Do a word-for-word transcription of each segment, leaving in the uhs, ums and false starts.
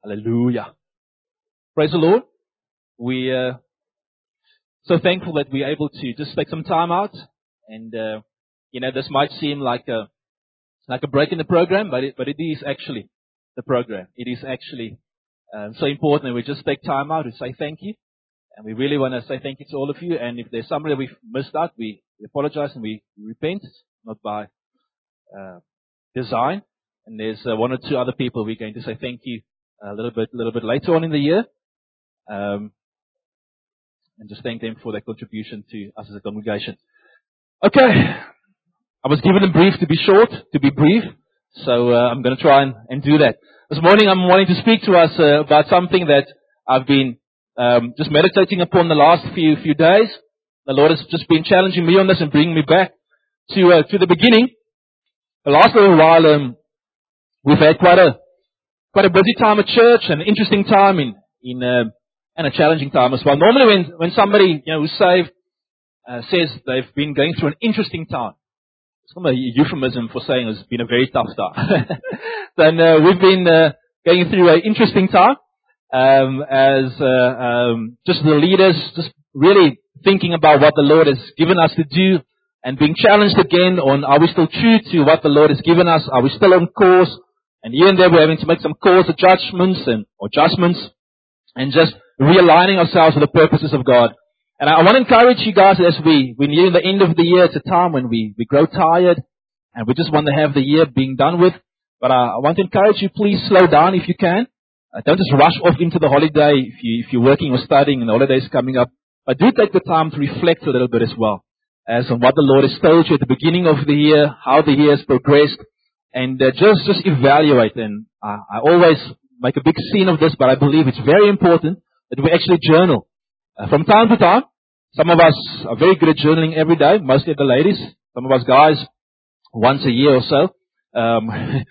Hallelujah. Praise the Lord. We uh, so thankful that we're able to just take some time out. And, uh, you know, this might seem like a, like a break in the program, but it, but it is actually the program. It is actually uh, so important that we just take time out to say thank you. And we really want to say thank you to all of you. And if there's somebody that we've missed out, we, we apologize and we repent, not by uh, design. And there's uh, one or two other people we're going to say thank you a little bit, a little bit later on in the year. Um, and just thank them for their contribution to us as a congregation. Okay. I was given a brief to be short, to be brief. So uh, I'm going to try and, and do that. This morning I'm wanting to speak to us uh, about something that I've been um, just meditating upon the last few few days. The Lord has just been challenging me on this and bringing me back to uh, to the beginning. The last little while um, we've had quite a quite a busy time at church, an interesting time in in uh, and a challenging time as well. Normally, when when somebody you know who's saved uh, says they've been going through an interesting time, it's kind of a euphemism for saying it's been a very tough time. Then uh, we've been uh, going through an interesting time um, as uh, um, just the leaders, just really thinking about what the Lord has given us to do, and being challenged again on are we still true to what the Lord has given us? Are we still on course? And here and there we're having to make some course adjustments and or adjustments, and just realigning ourselves with the purposes of God. And I, I want to encourage you guys as we, we're nearing the end of the year. It's a time when we, we grow tired and we just want to have the year being done with. But uh, I want to encourage you, please slow down if you can. Uh, don't just rush off into the holiday if, you, if you're working or studying and the holidays coming up. But do take the time to reflect a little bit as well as on what the Lord has told you at the beginning of the year, how the year has progressed, and uh, just, just evaluate. And uh, I always make a big scene of this, but I believe it's very important that we actually journal. Uh, from time to time, some of us are very good at journaling every day, mostly the ladies. Some of us guys, once a year or so. Um,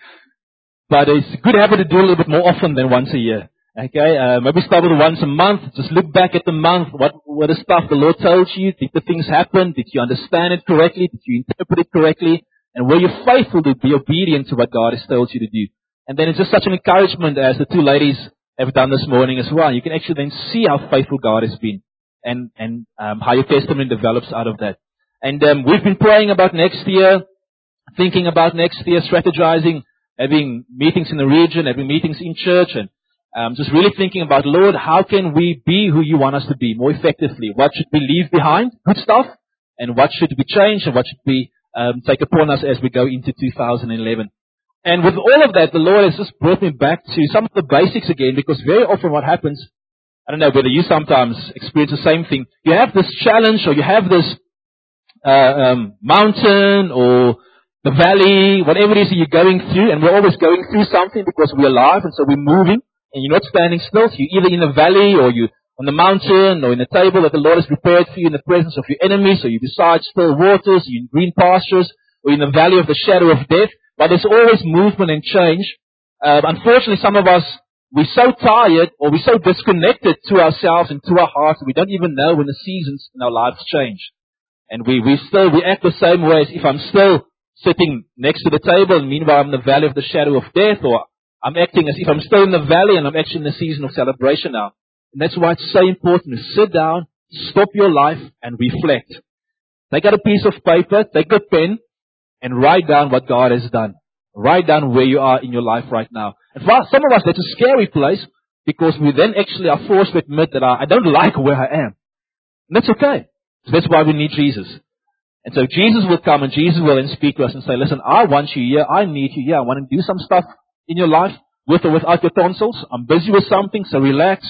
but it's a good habit to do a little bit more often than once a year. Okay, uh, maybe start with once a month. Just look back at the month. What what the stuff the Lord told you? Did the things happen? Did you understand it correctly? Did you interpret it correctly? And were you faithful to be obedient to what God has told you to do? And then it's just such an encouragement as the two ladies have done this morning as well. You can actually then see how faithful God has been, and and um, how your testimony develops out of that. And um, we've been praying about next year, thinking about next year, strategizing, having meetings in the region, having meetings in church, and um, just really thinking about, Lord, how can we be who you want us to be more effectively? What should we leave behind? Good stuff. And what should be changed, and what should we um, take upon us as we go into two thousand eleven? And with all of that, the Lord has just brought me back to some of the basics again, because very often what happens, I don't know whether you sometimes experience the same thing. You have this challenge, or you have this uh, um, mountain or the valley, whatever it is that you're going through, and we're always going through something because we're alive, and so we're moving, and you're not standing still. So you're either in a valley, or you're on the mountain, or in a table that the Lord has prepared for you in the presence of your enemies, or you're beside still waters, you're in green pastures, or in the valley of the shadow of death. But there's always movement and change. Uh, unfortunately, some of us, we're so tired, or we're so disconnected to ourselves and to our hearts, we don't even know when the seasons in our lives change. And we, we still, we act the same way as if I'm still sitting next to the table, and meanwhile I'm in the valley of the shadow of death, or I'm acting as if I'm still in the valley and I'm actually in the season of celebration now. And that's why it's so important to sit down, stop your life, and reflect. Take out a piece of paper, take a pen, and write down what God has done. Write down where you are in your life right now. And for some of us, that's a scary place, because we then actually are forced to admit that I don't like where I am. And that's okay. So that's why we need Jesus. And so Jesus will come, and Jesus will then speak to us and say, listen, I want you here. I need you here. I want to do some stuff in your life with or without your tonsils. I'm busy with something, so relax.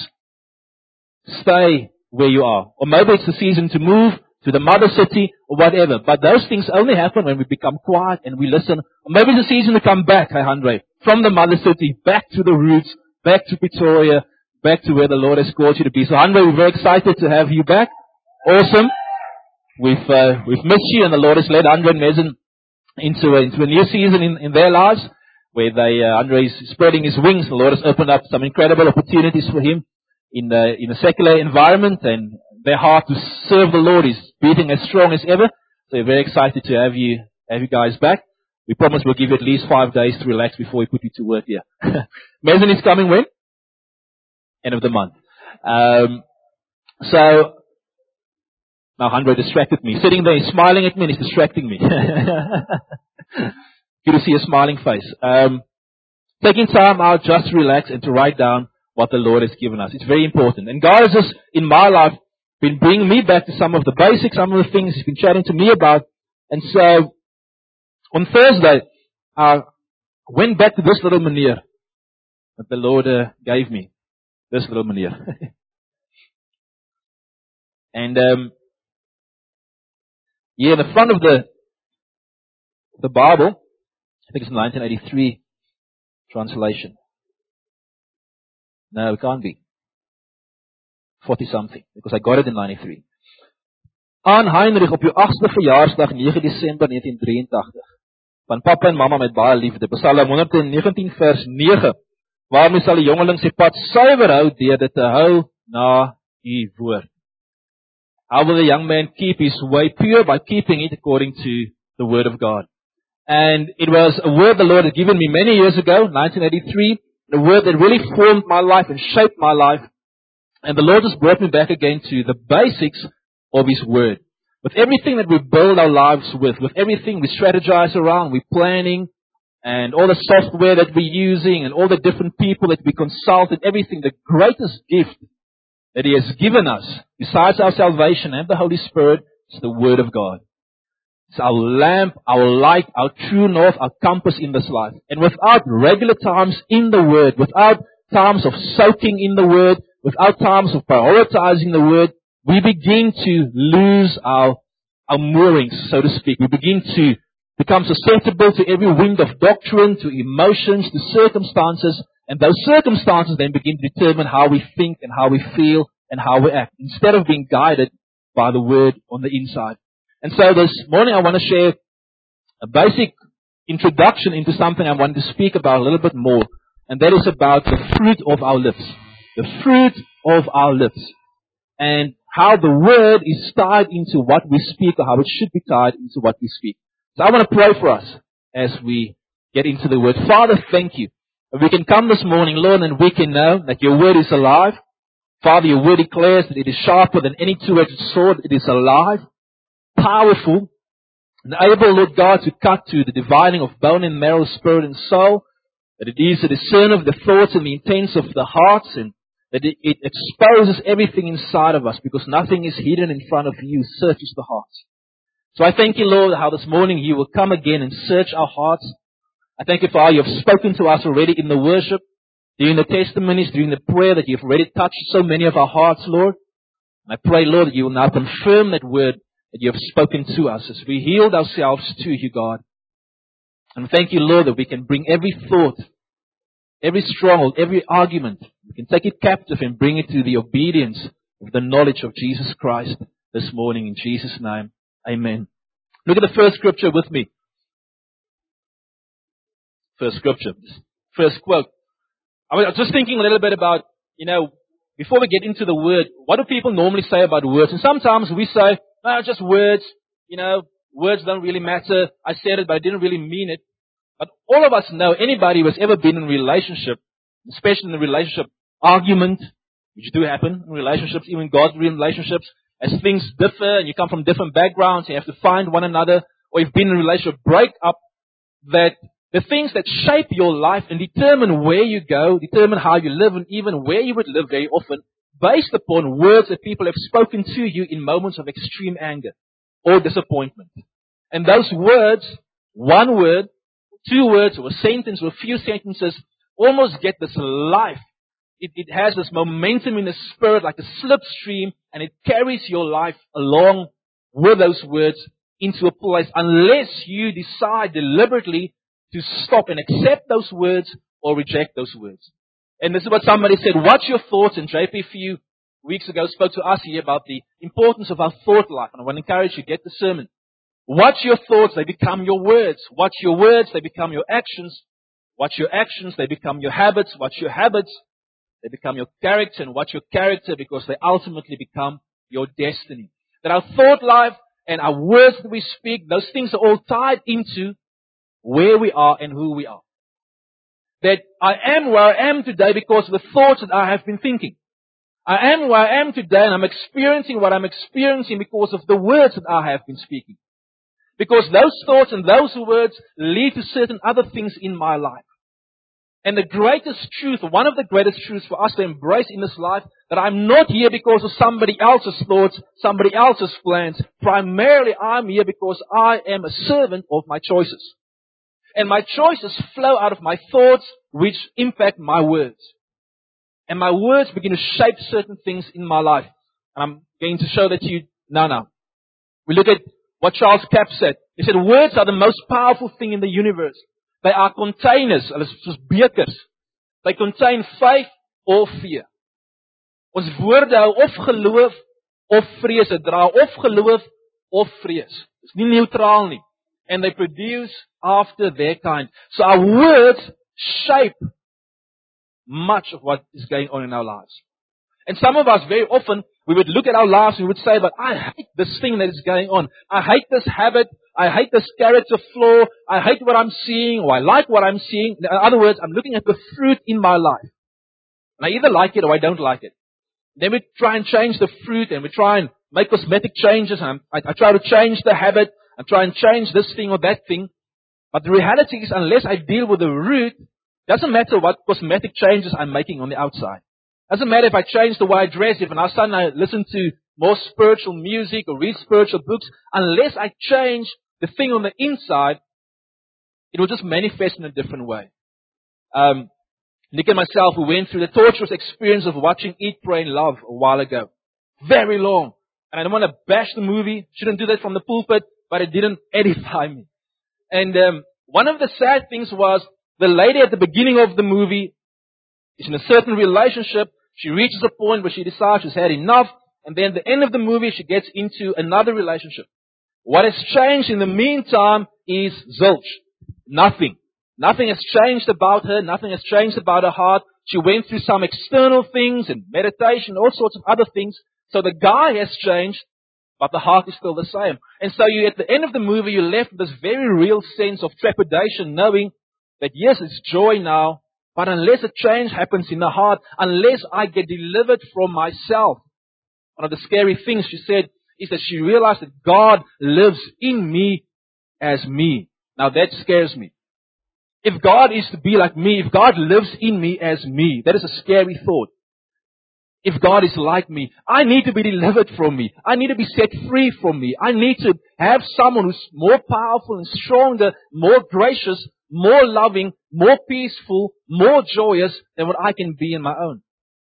Stay where you are. Or maybe it's the season to move to the mother city or whatever. But those things only happen when we become quiet and we listen. Or maybe it's the season to come back, hey Andre, from the mother city, back to the roots, back to Pretoria, back to where the Lord has called you to be. So Andre, we're very excited to have you back. Awesome. We've uh, we've missed you, and the Lord has led Andre and Mezen into a, into a new season in, in their lives, where they uh, Andre is spreading his wings. The Lord has opened up some incredible opportunities for him in the in a secular environment, and their heart to serve the Lord is beating as strong as ever. So we're very excited to have you have you guys back. We promise we'll give you at least five days to relax before we put you to work here. Mezen is coming when? end of the month. Um, so, now Andre distracted me. Sitting there, he's smiling at me and he's distracting me. Good to see a smiling face. Um, taking time out just to relax and to write down what the Lord has given us. It's very important. And God has just, in my life, been bringing me back to some of the basics, some of the things He's been chatting to me about. And so, on Thursday, I went back to this little manier that the Lord uh, gave me. This little manier. and um, here in the front of the the Bible, I think it's nineteen eighty-three translation. No, it can't be. forty-something, because I got it in ninety-three. Aan Heinrich op jou agste verjaarsdag nege Desember negentien drieëntagtig. Van papa en mamma met baie liefde. Psalm honderd negentien vers nege. Waarmee sal die jongeling sy pad suiwer hou deur dit te hou na U woord. How will the young man keep his way pure? By keeping it according to the word of God. And it was a word the Lord had given me many years ago, nineteen eighty-three, a word that really formed my life and shaped my life. And the Lord has brought me back again to the basics of His word. With everything that we build our lives with, with everything we strategize around, we're planning, and all the software that we're using, and all the different people that we consult, and everything, the greatest gift that He has given us, besides our salvation and the Holy Spirit, is the Word of God. It's our lamp, our light, our true north, our compass in this life. And without regular times in the Word, without times of soaking in the Word, without times of prioritizing the Word, we begin to lose our, our moorings, so to speak. We begin to become susceptible to every wind of doctrine, to emotions, to circumstances, and those circumstances then begin to determine how we think and how we feel and how we act, instead of being guided by the Word on the inside. And so this morning I want to share a basic introduction into something I want to speak about a little bit more, and that is about the fruit of our lips. The fruit of our lips. And how the Word is tied into what we speak, or how it should be tied into what we speak. So I want to pray for us as we get into the Word. Father, thank You. And we can come this morning, Lord, and we can know that Your Word is alive. Father, Your Word declares that it is sharper than any two-edged sword. It is alive, powerful, and able, Lord God, to cut to the dividing of bone and marrow, spirit and soul. That it is a discerner of the thoughts and the intents of the hearts, and that it, it exposes everything inside of us, because nothing is hidden in front of You. Searches the hearts. So I thank You, Lord, how this morning You will come again and search our hearts. I thank You for how You have spoken to us already in the worship, during the testimonies, during the prayer, that You've already touched so many of our hearts, Lord. And I pray, Lord, that You will now confirm that word that You have spoken to us as we yield ourselves to You, God. And thank You, Lord, that we can bring every thought, every stronghold, every argument, we can take it captive and bring it to the obedience of the knowledge of Jesus Christ this morning. In Jesus' name, amen. Look at the first scripture with me. First scripture. First quote. I was just thinking a little bit about, you know, before we get into the word, what do people normally say about words? And sometimes we say, oh, just words, you know, words don't really matter. I said it, but I didn't really mean it. But all of us know, anybody who has ever been in a relationship, especially in a relationship argument, which do happen in relationships, even godly relationships, as things differ and you come from different backgrounds, you have to find one another, or you've been in a relationship breakup, that the things that shape your life and determine where you go, determine how you live, and even where you would live very often, based upon words that people have spoken to you in moments of extreme anger or disappointment. And those words, one word, two words, or a sentence, or a few sentences, almost get this life. It, it has this momentum in the spirit like a slipstream, and it carries your life along with those words into a place, unless you decide deliberately to stop and accept those words or reject those words. And this is what somebody said, what's your thoughts? And J P a few weeks ago spoke to us here about the importance of our thought life. And I want to encourage you, get the sermon. What's your thoughts? They become your words. What's your words? They become your actions. What's your actions? They become your habits. What's your habits? They become your character. And what's your character? Because they ultimately become your destiny. That our thought life and our words that we speak, those things are all tied into where we are and who we are. that I am where I am today because of the thoughts that I have been thinking. I am where I am today and I'm experiencing what I'm experiencing because of the words that I have been speaking. Because those thoughts and those words lead to certain other things in my life. And the greatest truth, one of the greatest truths for us to embrace in this life, that I'm not here because of somebody else's thoughts, somebody else's plans. Primarily, I'm here because I am a servant of my choices. And my choices flow out of my thoughts, which impact my words. And my words begin to shape certain things in my life. And I'm going to show that to you now now. We look at what Charles Capps said. He said, words are the most powerful thing in the universe. They are containers, hulle is soos bekers. They contain faith or fear. Ons woorde hou of geloof of vrees, dit dra of geloof of vrees. It's nie neutraal nie. And they produce after their kind. So our words shape much of what is going on in our lives. And some of us, very often, we would look at our lives and we would say, but I hate this thing that is going on. I hate this habit. I hate this character flaw. I hate what I'm seeing, or I like what I'm seeing. In other words, I'm looking at the fruit in my life. And I either like it or I don't like it. Then we try and change the fruit and we try and make cosmetic changes. And I, I try to change the habit. I try and change this thing or that thing. But the reality is, unless I deal with the root, doesn't matter what cosmetic changes I'm making on the outside. Doesn't matter if I change the way I dress, if now suddenly I listen to more spiritual music or read spiritual books. Unless I change the thing on the inside, it will just manifest in a different way. Um, Nick and myself, we went through the torturous experience of watching Eat, Pray, and Love a while ago. Very long. And I don't want to bash the movie. Shouldn't do that from the pulpit, but it didn't edify me. And um, one of the sad things was the lady at the beginning of the movie is in a certain relationship. She reaches a point where she decides she's had enough. And then at the end of the movie, she gets into another relationship. What has changed in the meantime is zilch. Nothing. Nothing has changed about her. Nothing has changed about her heart. She went through some external things and meditation, all sorts of other things. So the guy has changed, but the heart is still the same. And so you, at the end of the movie, you're left with this very real sense of trepidation, knowing that yes, it's joy now, but unless a change happens in the heart, unless I get delivered from myself. One of the scary things she said is that she realized that God lives in me as me. Now that scares me. If God is to be like me, if God lives in me as me, that is a scary thought. If God is like me, I need to be delivered from me. I need to be set free from me. I need to have someone who's more powerful and stronger, more gracious, more loving, more peaceful, more joyous than what I can be in my own.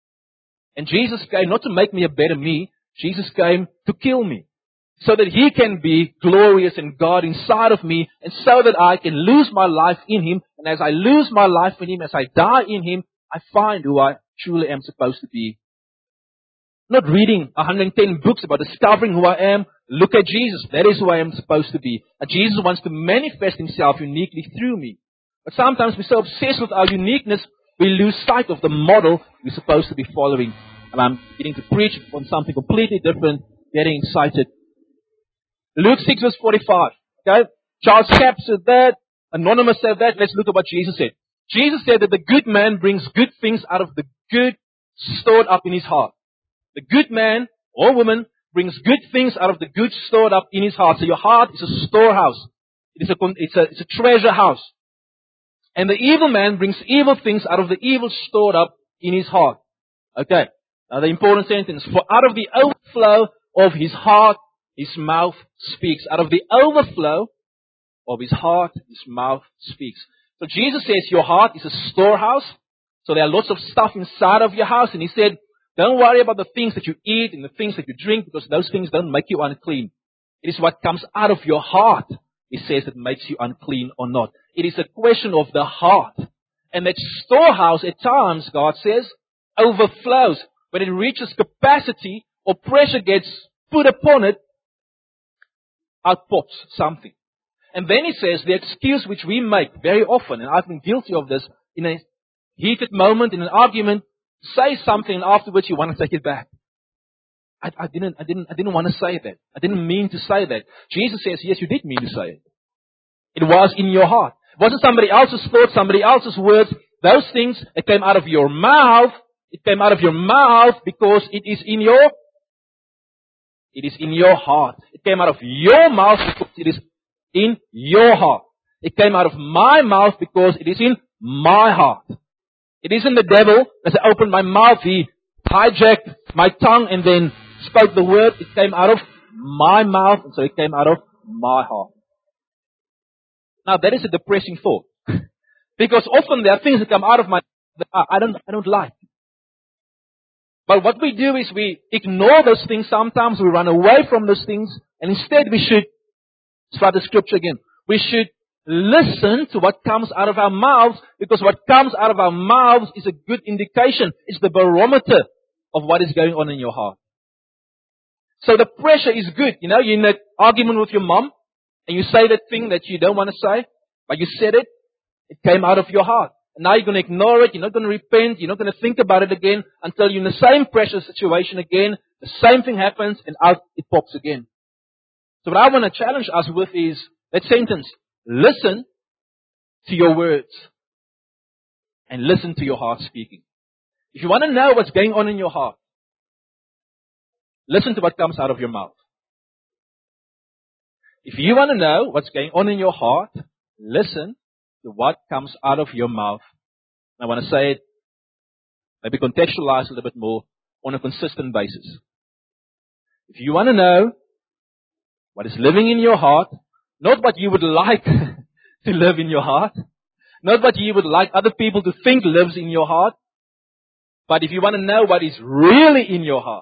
And Jesus came not to make me a better me. Jesus came to kill me. So that He can be glorious and God inside of me. And so that I can lose my life in Him. And as I lose my life in Him, as I die in Him, I find who I truly am supposed to be. Not reading one hundred ten books about discovering who I am. Look at Jesus. That is who I am supposed to be. And Jesus wants to manifest Himself uniquely through me. But sometimes we're so obsessed with our uniqueness, we lose sight of the model we're supposed to be following. And I'm getting to preach on something completely different, getting excited. Luke six verse forty-five. Okay? Charles Capps said that. Anonymous said that. Let's look at what Jesus said. Jesus said that the good man brings good things out of the good stored up in his heart. The good man or woman brings good things out of the good stored up in his heart. So your heart is a storehouse. It is a, it's a, it's a treasure house. And the evil man brings evil things out of the evil stored up in his heart. Okay. Now the important sentence. For out of the overflow of his heart, his mouth speaks. Out of the overflow of his heart, his mouth speaks. So Jesus says your heart is a storehouse. So there are lots of stuff inside of your house. And He said, don't worry about the things that you eat and the things that you drink, because those things don't make you unclean. It is what comes out of your heart, He says, that makes you unclean or not. It is a question of the heart. And that storehouse at times, God says, overflows. When it reaches capacity or pressure gets put upon it, out pops something. And then He says the excuse which we make very often, and I've been guilty of this, in a heated moment, in an argument, say something and afterwards you want to take it back. I, I didn't, I didn't, I didn't want to say that. I didn't mean to say that. Jesus says, yes, you did mean to say it. It was in your heart. It wasn't somebody else's thoughts, somebody else's words. those things that came out of your mouth, it came out of your mouth because it is in your, it is in your heart. It came out of your mouth because it is in your heart. It came out of my mouth because it is in my heart. It isn't the devil. As I opened my mouth, he hijacked my tongue and then spoke the word. It came out of my mouth, and so it came out of my heart. Now that is a depressing thought. Because often there are things that come out of my that I don't I don't like. But what we do is we ignore those things sometimes, we run away from those things, and instead we should, let's try the scripture again. We should listen to what comes out of our mouths, because what comes out of our mouths is a good indication. It's the barometer of what is going on in your heart. So the pressure is good. You know, you're in an argument with your mom, and you say that thing that you don't want to say, but you said it, it came out of your heart. And now you're going to ignore it, you're not going to repent, you're not going to think about it again, until you're in the same pressure situation again, the same thing happens, and out it pops again. So what I want to challenge us with is that sentence. Listen to your words and listen to your heart speaking. If you want to know what's going on in your heart, listen to what comes out of your mouth. If you want to know what's going on in your heart, listen to what comes out of your mouth. I want to say it, maybe contextualize a little bit more on a consistent basis. If you want to know what is living in your heart, not what you would like to live in your heart. Not what you would like other people to think lives in your heart. But if you want to know what is really in your heart,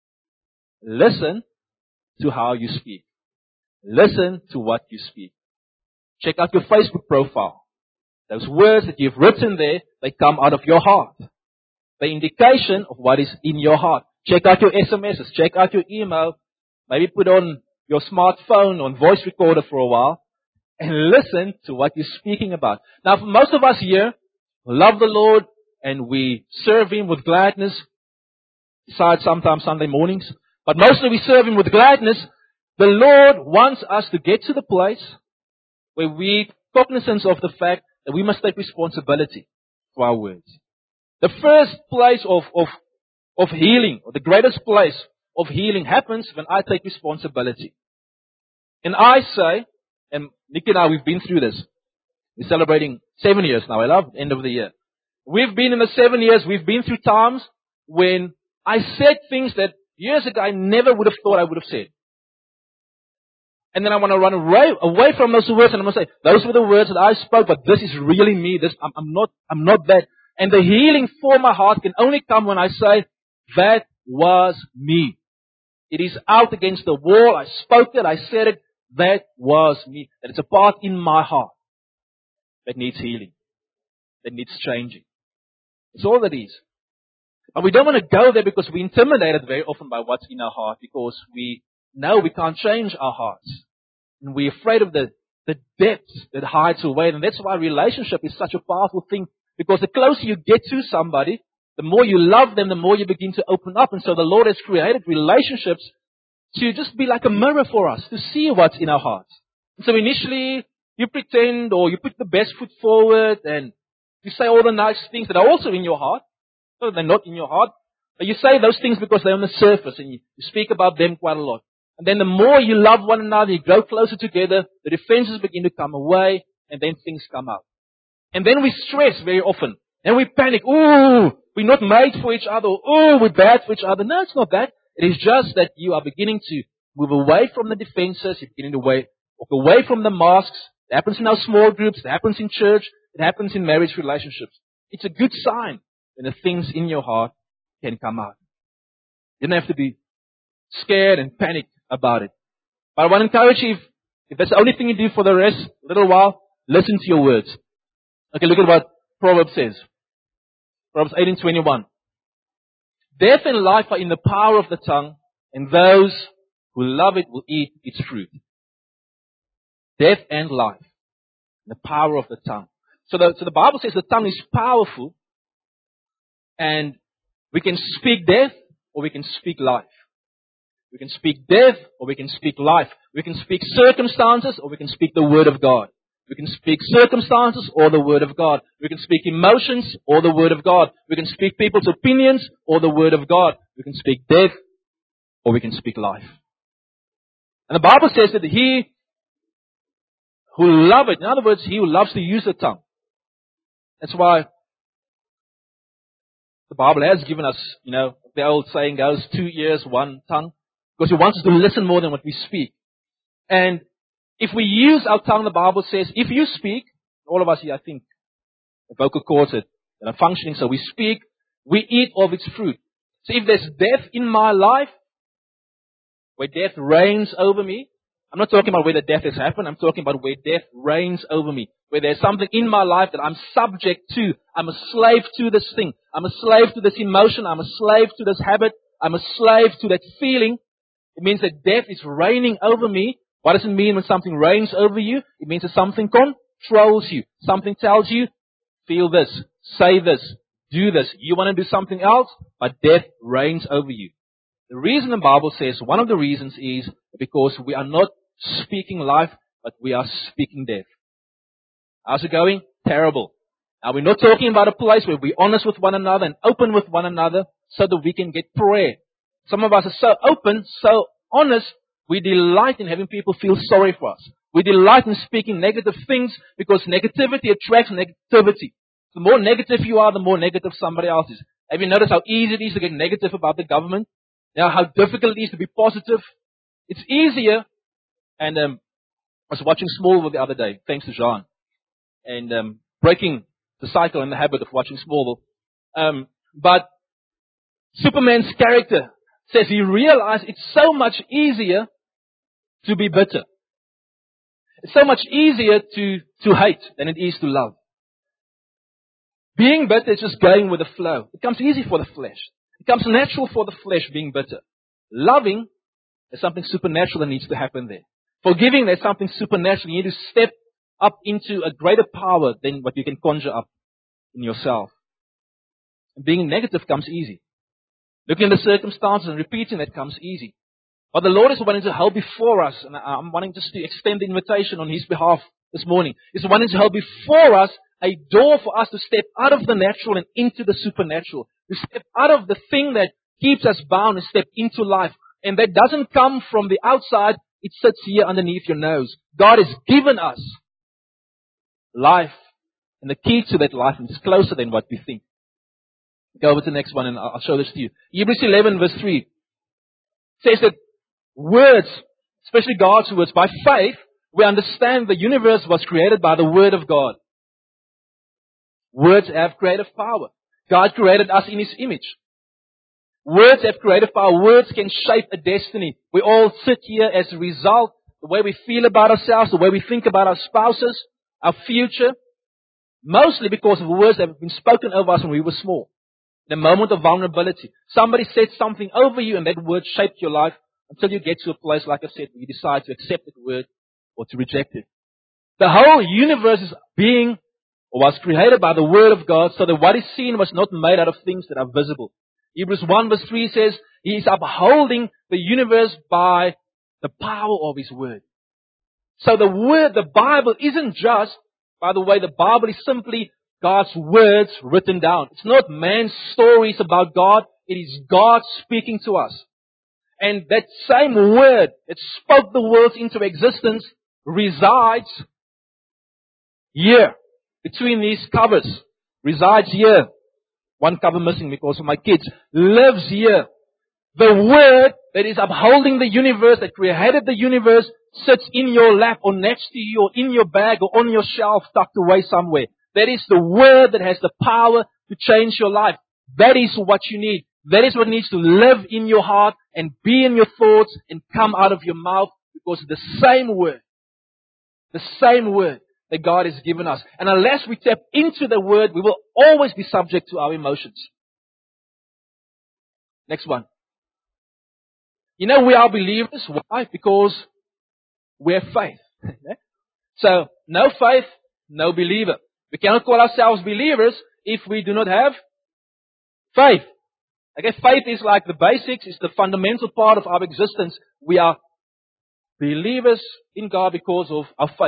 listen to how you speak. Listen to what you speak. Check out your Facebook profile. Those words that you've written there, they come out of your heart. The indication of what is in your heart. Check out your S M Ses. Check out your email. Maybe put on your smartphone on voice recorder for a while and listen to what you're speaking about. Now, for most of us here, we love the Lord and we serve Him with gladness, besides sometimes Sunday mornings. But mostly we serve Him with gladness. The Lord wants us to get to the place where we cognizance of the fact that we must take responsibility for our words. The first place of, of, of healing, or the greatest place of healing happens when I take responsibility. And I say, and Nikki and I, we've been through this. We're celebrating seven years now, I love end of the year. We've been in the seven years, we've been through times when I said things that years ago I never would have thought I would have said. And then I want to run away, away from those words, and I'm going to say, those were the words that I spoke, but this is really me. This, I'm, I'm not, I'm not that. And the healing for my heart can only come when I say, that was me. It is out against the wall. I spoke it. I said it. That was me. That it's a part in my heart that needs healing. That needs changing. It's all that is. But we don't want to go there because we're intimidated very often by what's in our heart, because we know we can't change our hearts. And we're afraid of the, the depth that hides away. And that's why relationship is such a powerful thing. Because the closer you get to somebody, the more you love them, the more you begin to open up. And so the Lord has created relationships to just be like a mirror for us, to see what's in our hearts. And so initially, you pretend or you put the best foot forward and you say all the nice things that are also in your heart. No, they're not in your heart. But you say those things because they're on the surface and you speak about them quite a lot. And then the more you love one another, you grow closer together, the defenses begin to come away, and then things come out. And then we stress very often. And we panic. Ooh, we're not made for each other. Ooh, we're bad for each other. No, it's not that. It is just that you are beginning to move away from the defenses. You're beginning to walk away from the masks. It happens in our small groups. It happens in church. It happens in marriage relationships. It's a good sign when the things in your heart can come out. You don't have to be scared and panic about it. But I want to encourage you, if, if that's the only thing you do for the rest, a little while, listen to your words. Okay, look at what Proverbs says. Proverbs eighteen twenty-one. Death and life are in the power of the tongue, and those who love it will eat its fruit. Death and life. The power of the tongue. So the, so the Bible says the tongue is powerful, and we can speak death or we can speak life. We can speak death or we can speak life. We can speak circumstances or we can speak the Word of God. We can speak circumstances or the Word of God. We can speak emotions or the Word of God. We can speak people's opinions or the Word of God. We can speak death or we can speak life. And the Bible says that he who loves it, in other words, he who loves to use the tongue. That's why the Bible has given us, you know, the old saying goes, two ears, one tongue. Because He wants us to listen more than what we speak. And if we use our tongue, the Bible says, if you speak, all of us here, I think, the vocal cords that are functioning, so we speak, we eat of its fruit. So if there's death in my life, where death reigns over me, I'm not talking about where the death has happened, I'm talking about where death reigns over me. Where there's something in my life that I'm subject to. I'm a slave to this thing. I'm a slave to this emotion. I'm a slave to this habit. I'm a slave to that feeling. It means that death is reigning over me. What does it mean when something reigns over you? It means that something controls you. Something tells you, feel this, say this, do this. You want to do something else, but death reigns over you. The reason the Bible says, one of the reasons is because we are not speaking life, but we are speaking death. How's it going? Terrible. Now we're not talking about a place where we're honest with one another and open with one another so that we can get prayer. Some of us are so open, so honest, we delight in having people feel sorry for us. We delight in speaking negative things because negativity attracts negativity. The more negative you are, the more negative somebody else is. Have you noticed how easy it is to get negative about the government? You know, how difficult it is to be positive? It's easier. And um, I was watching Smallville the other day, thanks to Jean. And um, breaking the cycle and the habit of watching Smallville. Um, but Superman's character says he realized it's so much easier to be bitter. It's so much easier to, to hate than it is to love. Being bitter is just going with the flow. It comes easy for the flesh. It comes natural for the flesh being bitter. Loving, there's something supernatural that needs to happen there. Forgiving, there's something supernatural. You need to step up into a greater power than what you can conjure up in yourself. And being negative comes easy. Looking at the circumstances and repeating that comes easy. But the Lord is wanting to hold before us, and I'm wanting just to extend the invitation on His behalf this morning. He's wanting to hold before us a door for us to step out of the natural and into the supernatural. To step out of the thing that keeps us bound and step into life. And that doesn't come from the outside, it sits here underneath your nose. God has given us life, and the key to that life is closer than what we think. Go over to the next one and I'll show this to you. Hebrews eleven verse three says that words, especially God's words, by faith, we understand the universe was created by the Word of God. Words have creative power. God created us in His image. Words have creative power. Words can shape a destiny. We all sit here as a result, the way we feel about ourselves, the way we think about our spouses, our future, mostly because of words that have been spoken over us when we were small. In a moment of vulnerability. Somebody said something over you and that word shaped your life until you get to a place, like I said, where you decide to accept that word or to reject it. The whole universe is being, or was created by the Word of God, so that what is seen was not made out of things that are visible. Hebrews one verse three says, He is upholding the universe by the power of His Word. So the Word, the Bible isn't just, by the way, the Bible is simply God's words written down. It's not man's stories about God. It is God speaking to us. And that same word that spoke the worlds into existence resides here. Between these covers. Resides here. One cover missing because of my kids. Lives here. The word that is upholding the universe, that created the universe, sits in your lap or next to you or in your bag or on your shelf tucked away somewhere. That is the word that has the power to change your life. That is what you need. That is what needs to live in your heart and be in your thoughts and come out of your mouth, because the same word, the same word that God has given us. And unless we tap into the word, we will always be subject to our emotions. Next one. You know, we are believers. Why? Because we have faith. So, no faith, no believer. We cannot call ourselves believers if we do not have faith. Okay, faith is like the basics, it's the fundamental part of our existence. We are believers in God because of our faith.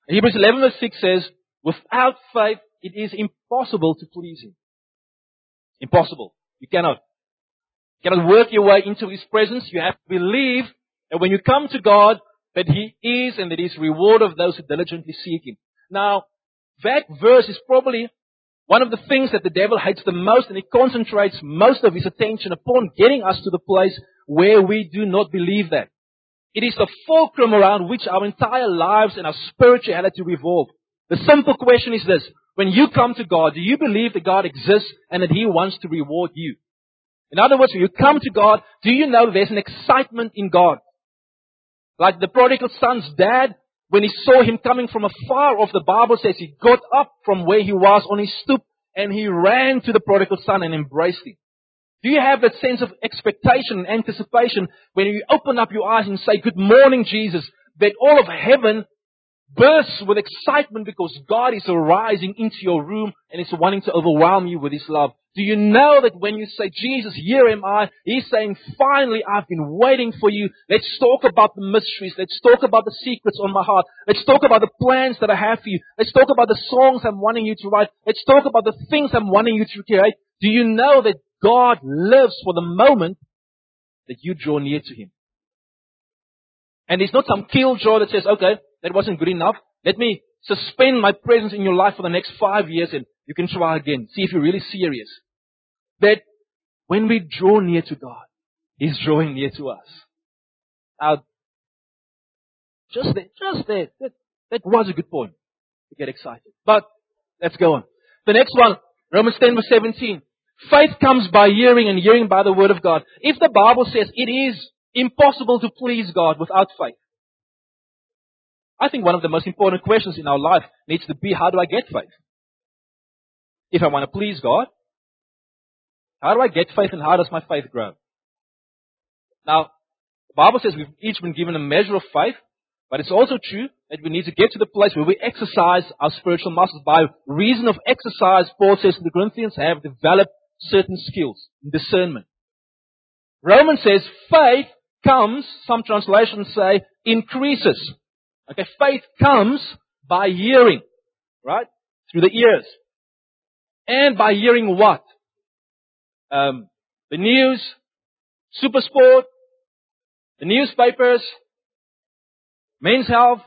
Hebrews eleven verse six says, without faith, it is impossible to please Him. Impossible. You cannot. You cannot work your way into His presence. You have to believe that when you come to God, that He is and that He is reward of those who diligently seek Him. Now, that verse is probably one of the things that the devil hates the most, and he concentrates most of his attention upon getting us to the place where we do not believe that. It is the fulcrum around which our entire lives and our spirituality revolve. The simple question is this: when you come to God, do you believe that God exists and that He wants to reward you? In other words, when you come to God, do you know there's an excitement in God? Like the prodigal son's dad, when he saw him coming from afar off, the Bible says he got up from where he was on his stoop and he ran to the prodigal son and embraced him. Do you have that sense of expectation and anticipation when you open up your eyes and say, "Good morning, Jesus," that all of heaven bursts with excitement because God is arising into your room and is wanting to overwhelm you with His love? Do you know that when you say, "Jesus, here am I," He's saying, "Finally, I've been waiting for you. Let's talk about the mysteries. Let's talk about the secrets on my heart. Let's talk about the plans that I have for you. Let's talk about the songs I'm wanting you to write. Let's talk about the things I'm wanting you to create." Do you know that God lives for the moment that you draw near to Him? And it's not some killjoy that says, "Okay, that wasn't good enough. Let me suspend my presence in your life for the next five years and you can try again. See if you're really serious." That when we draw near to God, He's drawing near to us. Now, just there, just there, that, that was a good point to get excited. But let's go on. The next one, Romans ten verse seventeen. Faith comes by hearing and hearing by the Word of God. If the Bible says it is impossible to please God without faith, I think one of the most important questions in our life needs to be, how do I get faith? If I want to please God, how do I get faith and how does my faith grow? Now, the Bible says we've each been given a measure of faith, but it's also true that we need to get to the place where we exercise our spiritual muscles. By reason of exercise, Paul says to the Corinthians, have developed certain skills, discernment. Romans says faith comes, some translations say, increases. Okay, faith comes by hearing, right? Through the ears. And by hearing what? Um, the news, Super Sport, the newspapers, Men's Health,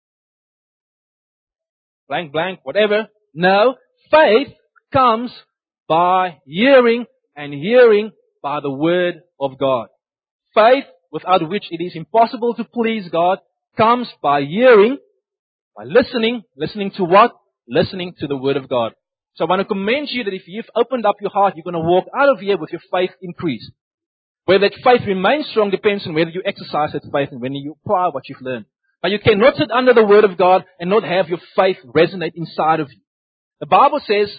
blank, blank, whatever. No, faith comes by hearing and hearing by the Word of God. Faith, without which it is impossible to please God, comes by hearing, by listening. Listening to what? Listening to the Word of God. So I want to commend you that if you've opened up your heart, you're going to walk out of here with your faith increased. Whether that faith remains strong depends on whether you exercise that faith and when you apply what you've learned. But you cannot sit under the Word of God and not have your faith resonate inside of you. The Bible says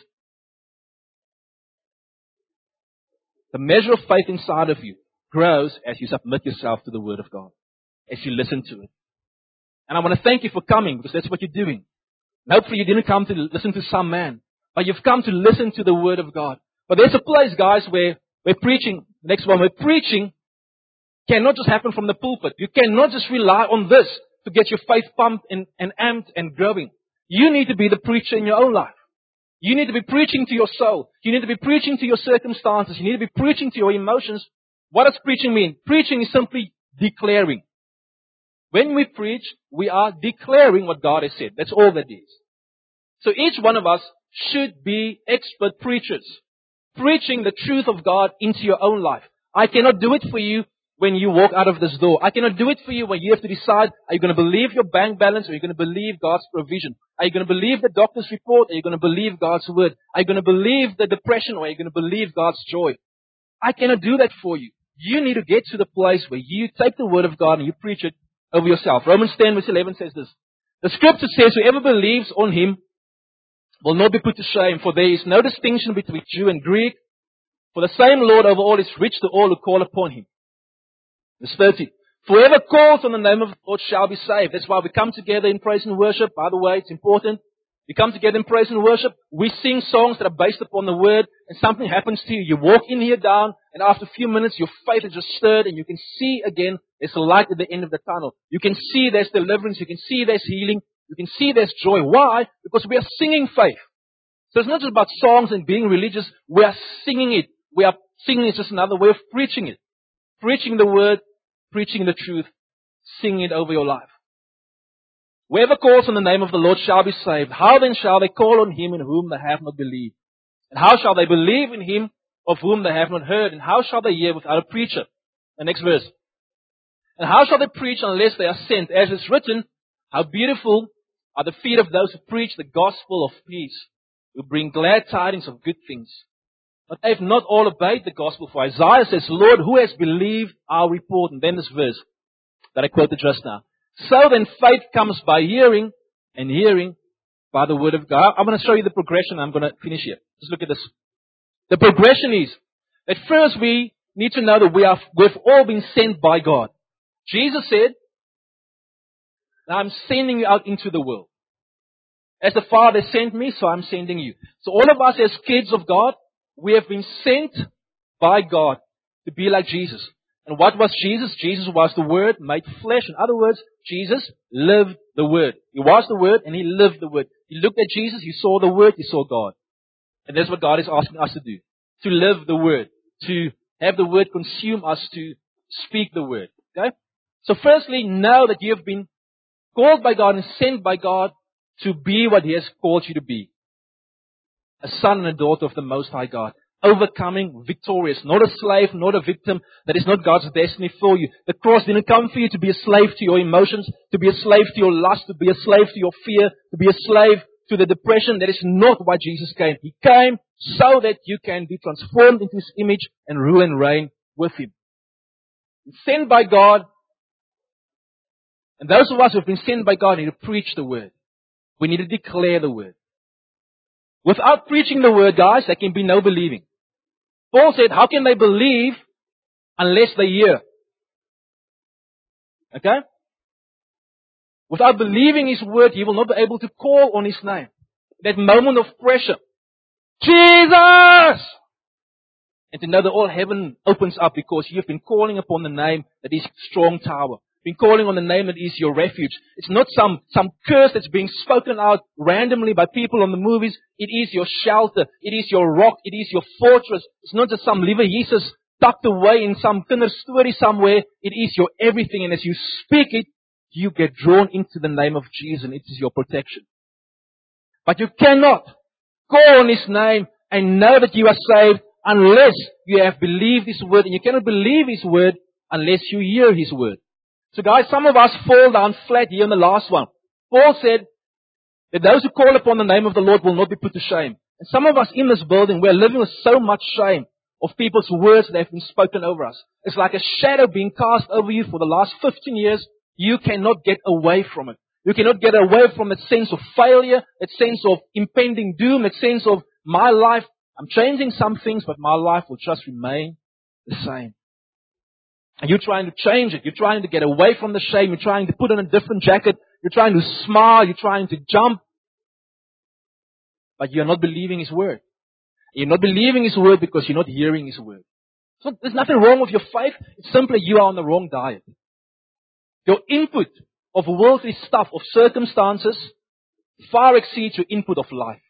the measure of faith inside of you grows as you submit yourself to the Word of God, as you listen to it. And I want to thank you for coming because that's what you're doing. And hopefully you didn't come to listen to some man, but you've come to listen to the Word of God. But there's a place, guys, where we're preaching, next one, where preaching cannot just happen from the pulpit. You cannot just rely on this to get your faith pumped and, and amped and growing. You need to be the preacher in your own life. You need to be preaching to your soul. You need to be preaching to your circumstances. You need to be preaching to your emotions. What does preaching mean? Preaching is simply declaring. When we preach, we are declaring what God has said. That's all that is. So each one of us should be expert preachers, preaching the truth of God into your own life. I cannot do it for you when you walk out of this door. I cannot do it for you when you have to decide, are you going to believe your bank balance or are you going to believe God's provision? Are you going to believe the doctor's report or are you going to believe God's word? Are you going to believe the depression or are you going to believe God's joy? I cannot do that for you. You need to get to the place where you take the word of God and you preach it over yourself. Romans ten verse eleven says this. The scripture says, whoever believes on Him will not be put to shame, for there is no distinction between Jew and Greek. For the same Lord over all is rich to all who call upon Him. Verse thirty. For whoever calls on the name of the Lord shall be saved. That's why we come together in praise and worship. By the way, it's important. We come together in praise and worship. We sing songs that are based upon the Word, and something happens to you. You walk in here down, and after a few minutes, your faith is just stirred, and you can see again there's a light at the end of the tunnel. You can see there's deliverance. You can see there's healing. You can see there's joy. Why? Because we are singing faith. So it's not just about songs and being religious. We are singing it. We are singing is just another way of preaching it. Preaching the word, preaching the truth, singing it over your life. Whoever calls on the name of the Lord shall be saved. How then shall they call on him in whom they have not believed? And how shall they believe in him of whom they have not heard? And how shall they hear without a preacher? The next verse. And how shall they preach unless they are sent? As is written, how beautiful are the feet of those who preach the gospel of peace, who bring glad tidings of good things. But they have not all obeyed the gospel. For Isaiah says, Lord, who has believed our report? And then this verse that I quoted just now. So then faith comes by hearing, and hearing by the word of God. I'm going to show you the progression. I'm going to finish here. Just look at this. The progression is that first we need to know that we have, we've all been sent by God. Jesus said, I'm sending you out into the world. As the Father sent me, so I'm sending you. So all of us as kids of God, we have been sent by God to be like Jesus. And what was Jesus? Jesus was the Word made flesh. In other words, Jesus lived the Word. He was the Word and He lived the Word. You looked at Jesus, you saw the Word, you saw God. And that's what God is asking us to do. To live the Word. To have the Word consume us, to speak the Word. Okay? So firstly, know that you have been called by God and sent by God to be what He has called you to be. A son and a daughter of the Most High God. Overcoming, victorious. Not a slave, not a victim. That is not God's destiny for you. The cross didn't come for you to be a slave to your emotions, to be a slave to your lust, to be a slave to your fear, to be a slave to the depression. That is not why Jesus came. He came so that you can be transformed into His image and rule and reign with Him. Sent by God. And those of us who have been sent by God need to preach the Word. We need to declare the Word. Without preaching the Word, guys, there can be no believing. Paul said, how can they believe unless they hear? Okay? Without believing His Word, you will not be able to call on His name. That moment of pressure. Jesus! And to know that all heaven opens up because you've been calling upon the name that is strong tower. Been calling on the name that is your refuge. It's not some, some curse that's being spoken out randomly by people on the movies. It is your shelter. It is your rock. It is your fortress. It's not just some lieve Jesus tucked away in some kinderstory somewhere. It is your everything. And as you speak it, you get drawn into the name of Jesus and it is your protection. But you cannot call on His name and know that you are saved unless you have believed His word. And you cannot believe His word unless you hear His word. So guys, some of us fall down flat here in the last one. Paul said that those who call upon the name of the Lord will not be put to shame. And some of us in this building, we are living with so much shame of people's words that have been spoken over us. It's like a shadow being cast over you for the last fifteen years. You cannot get away from it. You cannot get away from that sense of failure, that sense of impending doom, that sense of my life. I'm changing some things, but my life will just remain the same. And you're trying to change it. You're trying to get away from the shame. You're trying to put on a different jacket. You're trying to smile. You're trying to jump. But you're not believing His word. You're not believing His word because you're not hearing His word. So there's nothing wrong with your faith. It's simply you are on the wrong diet. Your input of worldly stuff, of circumstances, far exceeds your input of life.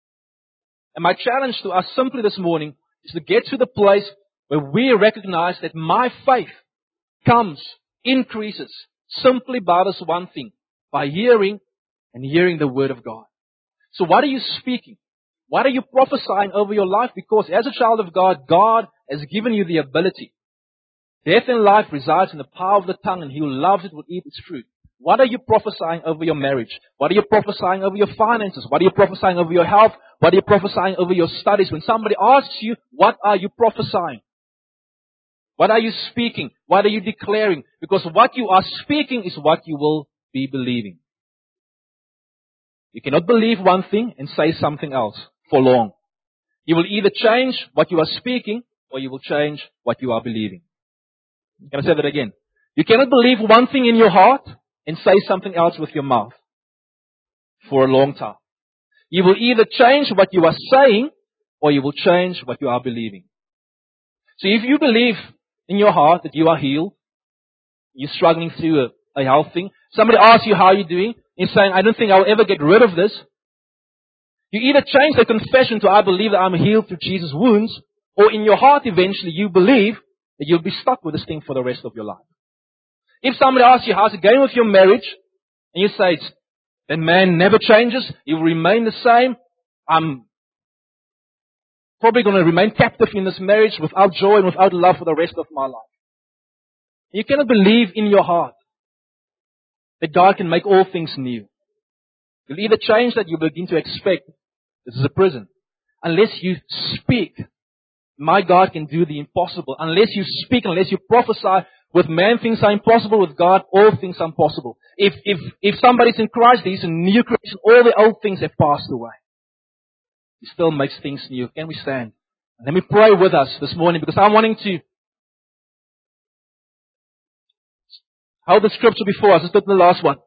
And my challenge to us simply this morning is to get to the place where we recognize that my faith comes, increases, simply by this one thing, by hearing and hearing the Word of God. So what are you speaking? What are you prophesying over your life? Because as a child of God, God has given you the ability. Death and life resides in the power of the tongue, and He who loves it will eat its fruit. What are you prophesying over your marriage? What are you prophesying over your finances? What are you prophesying over your health? What are you prophesying over your studies? When somebody asks you, what are you prophesying? What are you speaking? What are you declaring? Because what you are speaking is what you will be believing. You cannot believe one thing and say something else for long. You will either change what you are speaking or you will change what you are believing. Can I say that again? You cannot believe one thing in your heart and say something else with your mouth for a long time. You will either change what you are saying or you will change what you are believing. So if you believe in your heart that you are healed, you're struggling through a, a health thing, somebody asks you how you're doing, He's saying, I don't think I'll ever get rid of this. You either change the confession to, I believe that I'm healed through Jesus' wounds, or in your heart eventually you believe that you'll be stuck with this thing for the rest of your life. If somebody asks you, how's it going with your marriage? And you say, that man never changes, he will remain the same. I'm probably going to remain captive in this marriage without joy and without love for the rest of my life. You cannot believe in your heart that God can make all things new. You'll either change that, you begin to expect this is a prison. Unless you speak, my God can do the impossible. Unless you speak, unless you prophesy, with man things are impossible, with God all things are possible. If, if, if somebody's in Christ, he's a new creation, all the old things have passed away. He still makes things new. Can we stand? And let me pray with us this morning, because I'm wanting to hold the scripture before us. Let's look at the last one.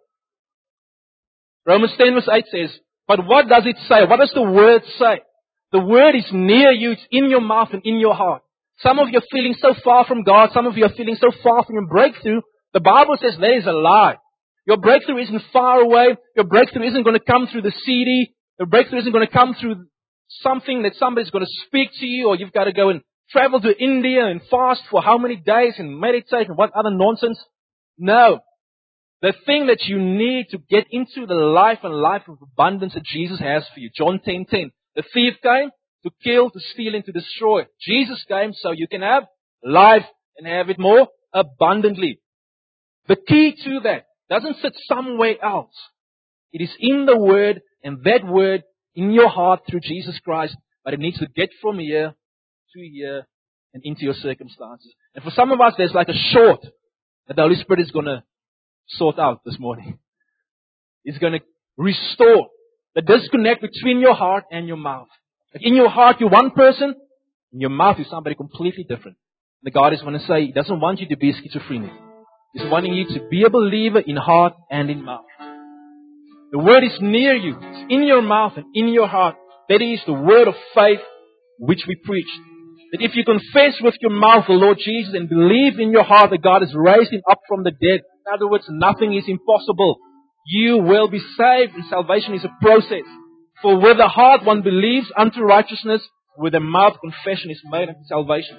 Romans ten verse eight says, but what does it say? What does the word say? The word is near you. It's in your mouth and in your heart. Some of you are feeling so far from God. Some of you are feeling so far from your breakthrough. The Bible says that is a lie. Your breakthrough isn't far away. Your breakthrough isn't going to come through the C D. Your breakthrough isn't going to come through something that somebody's going to speak to you, or you've got to go and travel to India and fast for how many days and meditate and what other nonsense. No. The thing that you need to get into the life and life of abundance that Jesus has for you. John ten ten. The thief came to kill, to steal, and to destroy. Jesus came so you can have life and have it more abundantly. The key to that doesn't sit somewhere else. It is in the Word, and that Word in your heart through Jesus Christ. But it needs to get from here to here and into your circumstances. And for some of us, there's like a short that the Holy Spirit is going to sort out this morning. He's going to restore the disconnect between your heart and your mouth. Like in your heart, you're one person. In your mouth, you're somebody completely different. The God is going to say He doesn't want you to be schizophrenic. He's wanting you to be a believer in heart and in mouth. The Word is near you. It's in your mouth and in your heart. That is the word of faith which we preach. That if you confess with your mouth the Lord Jesus and believe in your heart that God has raised Him up from the dead, in other words, nothing is impossible, you will be saved. And salvation is a process. For with the heart one believes unto righteousness, with the mouth confession is made unto salvation.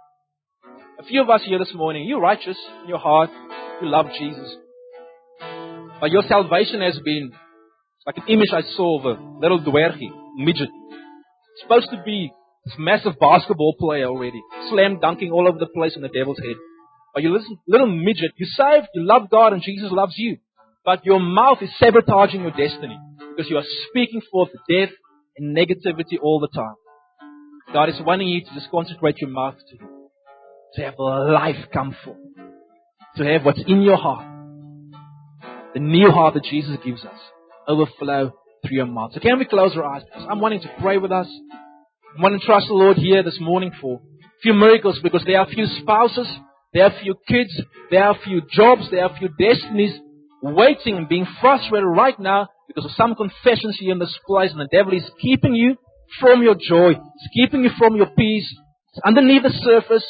A few of us here this morning, you're righteous in your heart, you love Jesus. But your salvation has been, it's like an image I saw of a little dwergie, midget. It's supposed to be this massive basketball player already, slam dunking all over the place on the devil's head. But you listen, little midget, you're saved, you love God, and Jesus loves you. But your mouth is sabotaging your destiny, because you are speaking forth death and negativity all the time. God is wanting you to just consecrate your mouth to Him, to have life come forth, to have what's in your heart, the new heart that Jesus gives us, overflow through your mouth. So can we close our eyes? Because I'm wanting to pray with us. I want to trust the Lord here this morning for a few miracles, because there are a few spouses, there are a few kids, there are a few jobs, there are a few destinies waiting and being frustrated right now because of some confessions here in this place, and the devil is keeping you from your joy. It's keeping you from your peace. It's underneath the surface.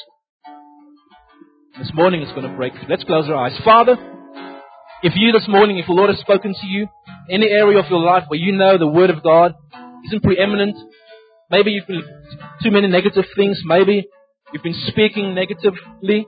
This morning it's going to break through. Let's close our eyes. Father, if you this morning, if the Lord has spoken to you, any area of your life where you know the Word of God isn't preeminent, maybe you've been too many negative things, maybe you've been speaking negatively,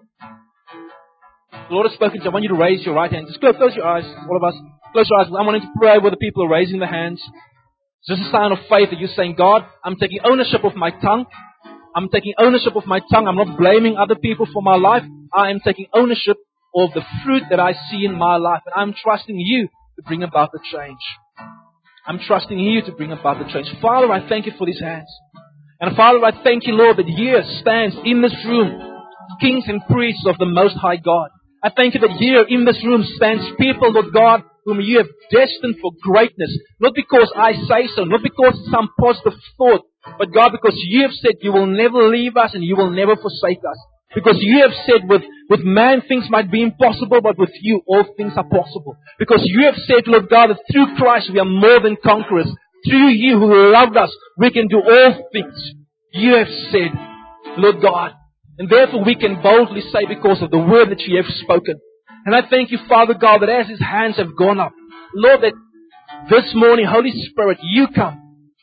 the Lord has spoken to you. I want you to raise your right hand. Just close, close your eyes, all of us. Close your eyes. I'm wanting to pray where the people are raising their hands. It's just a sign of faith that you're saying, God, I'm taking ownership of my tongue. I'm taking ownership of my tongue. I'm not blaming other people for my life. I am taking ownership of the fruit that I see in my life. And I'm trusting you to bring about the change. I'm trusting you to bring about the change. Father, I thank you for these hands. And Father, I thank you, Lord, that here stands in this room kings and priests of the Most High God. I thank you that here in this room stands people, Lord God, whom you have destined for greatness. Not because I say so, not because it's some positive thought, but God, because you have said you will never leave us and you will never forsake us. Because you have said with, with man things might be impossible, but with you all things are possible. Because you have said, Lord God, that through Christ we are more than conquerors. Through you who loved us, we can do all things. You have said, Lord God. And therefore we can boldly say, because of the word that you have spoken. And I thank you, Father God, that as his hands have gone up, Lord, that this morning, Holy Spirit, you come.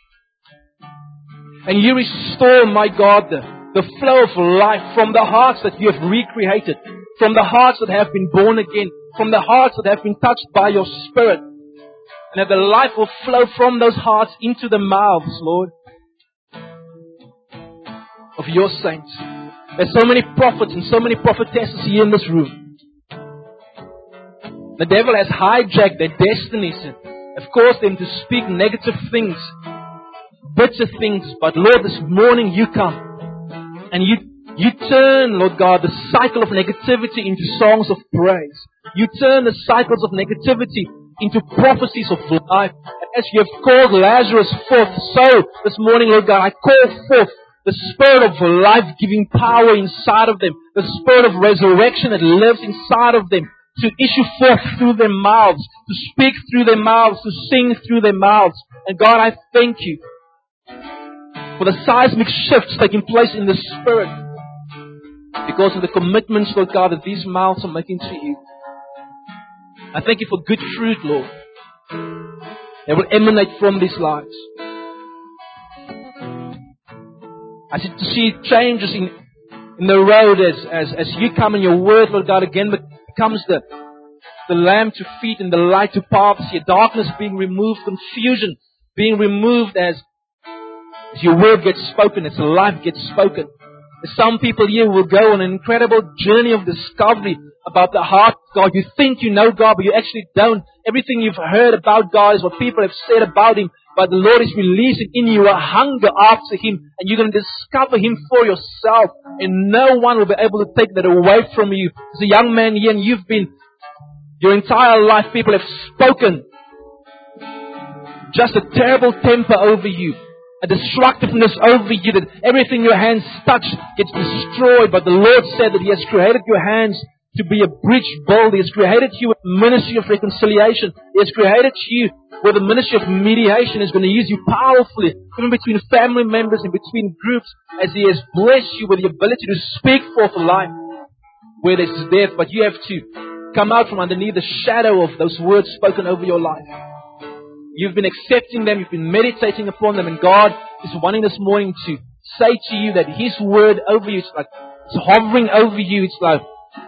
And you restore, my God, the, the flow of life from the hearts that you have recreated, from the hearts that have been born again, from the hearts that have been touched by your Spirit. And that the life will flow from those hearts into the mouths, Lord, of your saints. There's so many prophets and so many prophetesses here in this room. The devil has hijacked their destinies and have caused them to speak negative things, bitter things. But Lord, this morning you come and you you turn, Lord God, the cycle of negativity into songs of praise. You turn the cycles of negativity into prophecies of life. And as you have called Lazarus forth, so this morning, Lord God, I call forth the spirit of life-giving power inside of them, the spirit of resurrection that lives inside of them, to issue forth through their mouths, to speak through their mouths, to sing through their mouths. And God, I thank you for the seismic shifts taking place in the Spirit because of the commitments, Lord God, that these mouths are making to you. I thank you for good fruit, Lord, that will emanate from these lives. I see to see changes in, in the road as, as, as you come and your word, Lord God, again becomes the, the lamp to feet and the light to paths. Your darkness being removed, confusion being removed as, as your word gets spoken, as life gets spoken. There's some people here who will go on an incredible journey of discovery about the heart of God. You think you know God, but you actually don't. Everything you've heard about God is what people have said about Him. But the Lord is releasing in you a hunger after Him. And you're going to discover Him for yourself. And no one will be able to take that away from you. As a young man here, and you've been, your entire life, people have spoken just a terrible temper over you. A destructiveness over you, that everything your hands touch gets destroyed. But the Lord said that He has created your hands to be a bridge builder. He has created you with a ministry of reconciliation. He has created you with a ministry of mediation. He's going to use you powerfully, even between family members and between groups, as He has blessed you with the ability to speak forth life where there's death. But you have to come out from underneath the shadow of those words spoken over your life. You've been accepting them, you've been meditating upon them, and God is wanting this morning to say to you that His word over you, it's like, it's hovering over you, it's like,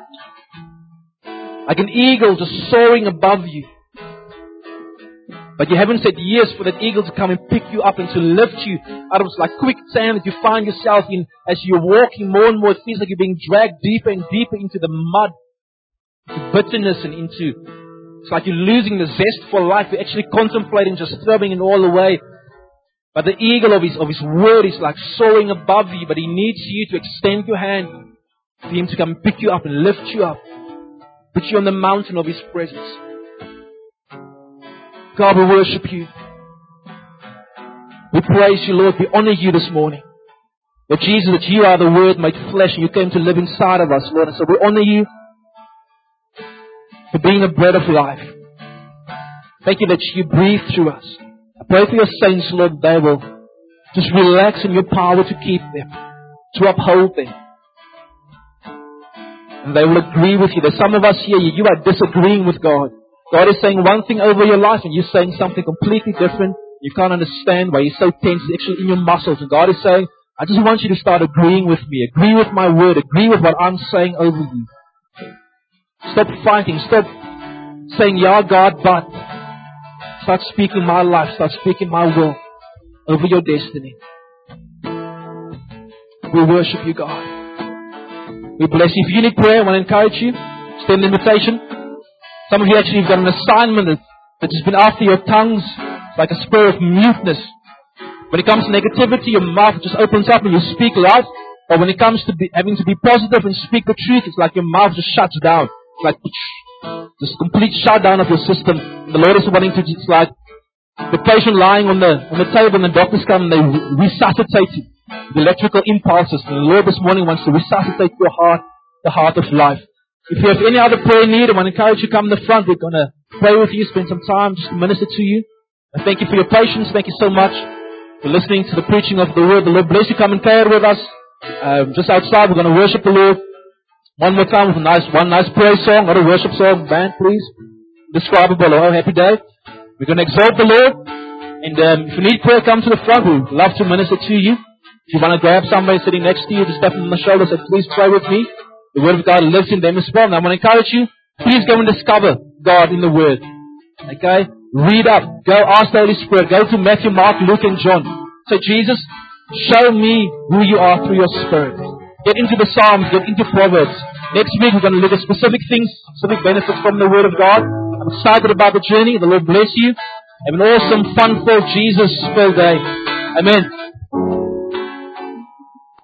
like an eagle just soaring above you. But you haven't said yes for that eagle to come and pick you up and to lift you out of like quicksand that you find yourself in as you're walking more and more. It feels like you're being dragged deeper and deeper into the mud, into bitterness and into... It's like you're losing the zest for life. You're actually contemplating just throwing it all away. But the eagle of his, of his word is like soaring above you. But He needs you to extend your hand for Him to come and pick you up and lift you up. Put you on the mountain of His presence. God, we worship you. We praise you, Lord. We honor you this morning. Lord Jesus, that you are the Word made flesh and you came to live inside of us, Lord. And so we honor you for being the bread of life. Thank you that you breathe through us. I pray for your saints, Lord, they will just relax in your power to keep them, to uphold them. And they will agree with you. There's some of us here, you are disagreeing with God. God is saying one thing over your life and you're saying something completely different. You can't understand why you're so tense, it's actually in your muscles. And God is saying, I just want you to start agreeing with me. Agree with my word. Agree with what I'm saying over you. Stop fighting. Stop saying, yeah, God, but. Start speaking my life. Start speaking my will over your destiny. We worship you, God. We bless you. If you need prayer, I want to encourage you. Extend the invitation. Some of you actually have got an assignment that, that has been after your tongues, like a spirit of muteness. When it comes to negativity, your mouth just opens up and you speak life. Or when it comes to be, having to be positive and speak the truth, it's like your mouth just shuts down. It's like this complete shutdown of your system. The Lord is wanting to, it's like the patient lying on the on the table and the doctors come and they resuscitate you. The electrical impulses. And the Lord this morning wants to resuscitate your heart, the heart of life. If you have any other prayer need, I want to encourage you to come in the front. We're going to pray with you, spend some time just to minister to you. And thank you for your patience. Thank you so much for listening to the preaching of the word. The Lord bless you. Come and pray with us. Um, just outside, we're going to worship the Lord. One more time with a nice, one nice prayer song, not a worship song. Band, please. indescribable. Oh, happy day. We're going to exalt the Lord. And um, if you need prayer, come to the front. We'd love to minister to you. If you want to grab somebody sitting next to you, just tap them on the shoulder and say, please pray with me. The Word of God lives in them as well. And I want to encourage you, please go and discover God in the Word. Okay? Read up. Go ask the Holy Spirit. Go to Matthew, Mark, Luke, and John. Say, Jesus, show me who you are through your Spirit. Get into the Psalms. Get into Proverbs. Next week, we're going to look at specific things, specific benefits from the Word of God. I'm excited about the journey. The Lord bless you. Have an awesome, fun-filled, Jesus-filled day. Amen.